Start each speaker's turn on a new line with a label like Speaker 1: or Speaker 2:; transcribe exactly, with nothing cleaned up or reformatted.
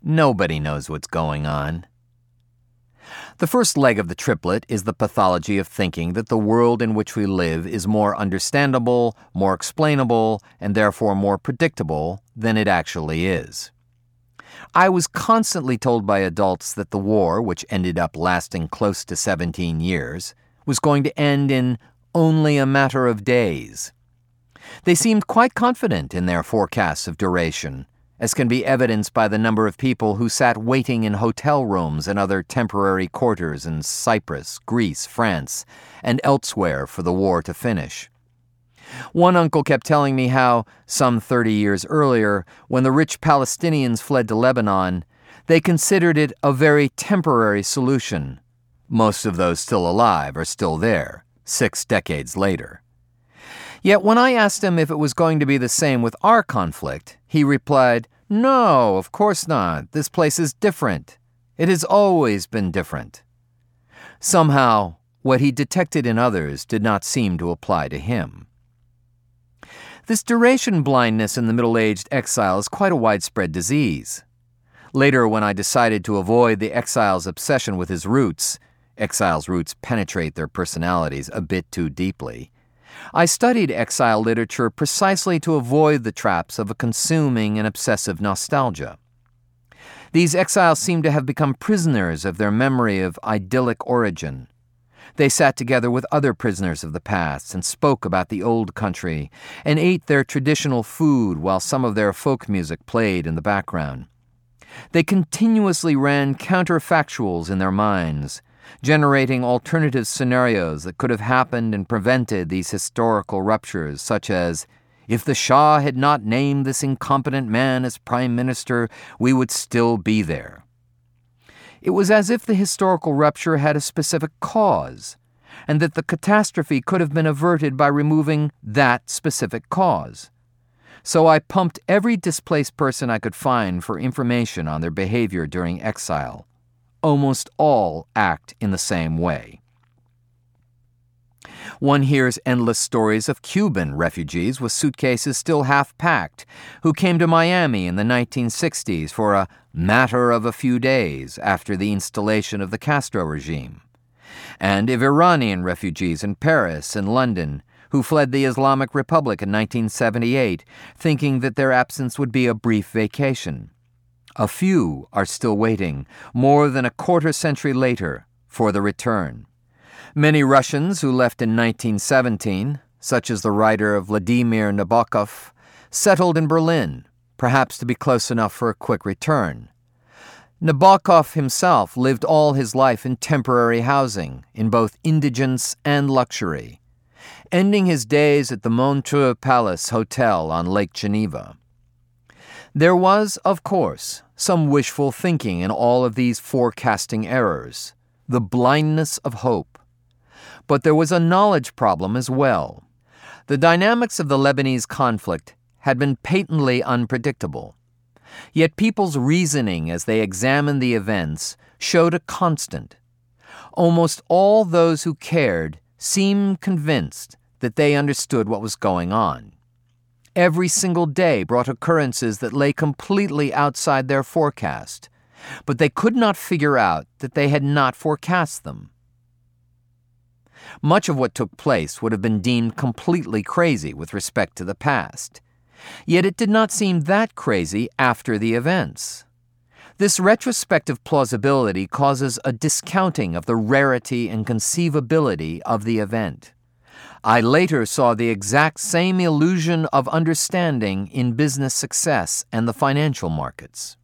Speaker 1: Nobody knows what's going on. The first leg of the triplet is the pathology of thinking that the world in which we live is more understandable, more explainable, and therefore more predictable than it actually is. I was constantly told by adults that the war, which ended up lasting close to seventeen years, was going to end in only a matter of days. They seemed quite confident in their forecasts of duration, as can be evidenced by the number of people who sat waiting in hotel rooms and other temporary quarters in Cyprus, Greece, France, and elsewhere for the war to finish. One uncle kept telling me how, some thirty years earlier, when the rich Palestinians fled to Lebanon, they considered it a very temporary solution. Most of those still alive are still there, six decades later. Yet when I asked him if it was going to be the same with our conflict, he replied, "No, of course not. This place is different. It has always been different." Somehow, what he detected in others did not seem to apply to him. This duration blindness in the middle-aged exile is quite a widespread disease. Later, when I decided to avoid the exile's obsession with his roots, exiles' roots penetrate their personalities a bit too deeply, I studied exile literature precisely to avoid the traps of a consuming and obsessive nostalgia. These exiles seem to have become prisoners of their memory of idyllic origin. They sat together with other prisoners of the past and spoke about the old country and ate their traditional food while some of their folk music played in the background. They continuously ran counterfactuals in their minds, generating alternative scenarios that could have happened and prevented these historical ruptures, such as, if the Shah had not named this incompetent man as prime minister, we would still be there. It was as if the historical rupture had a specific cause, and that the catastrophe could have been averted by removing that specific cause. So I pumped every displaced person I could find for information on their behavior during exile. Almost all act in the same way. One hears endless stories of Cuban refugees with suitcases still half-packed who came to Miami in the nineteen sixties for a matter of a few days after the installation of the Castro regime, and of Iranian refugees in Paris and London who fled the Islamic Republic in nineteen seventy-eight, thinking that their absence would be a brief vacation. A few are still waiting, more than a quarter century later, for the return. Many Russians who left in nineteen seventeen, such as the writer Vladimir Nabokov, settled in Berlin, perhaps to be close enough for a quick return. Nabokov himself lived all his life in temporary housing, in both indigence and luxury, ending his days at the Montreux Palace Hotel on Lake Geneva. There was, of course, some wishful thinking in all of these forecasting errors, the blindness of hope. But there was a knowledge problem as well. The dynamics of the Lebanese conflict had been patently unpredictable. Yet people's reasoning as they examined the events showed a constant. Almost all those who cared seemed convinced that they understood what was going on. Every single day brought occurrences that lay completely outside their forecast, but they could not figure out that they had not forecast them. Much of what took place would have been deemed completely crazy with respect to the past, yet it did not seem that crazy after the events. This retrospective plausibility causes a discounting of the rarity and conceivability of the event. I later saw the exact same illusion of understanding in business success and the financial markets.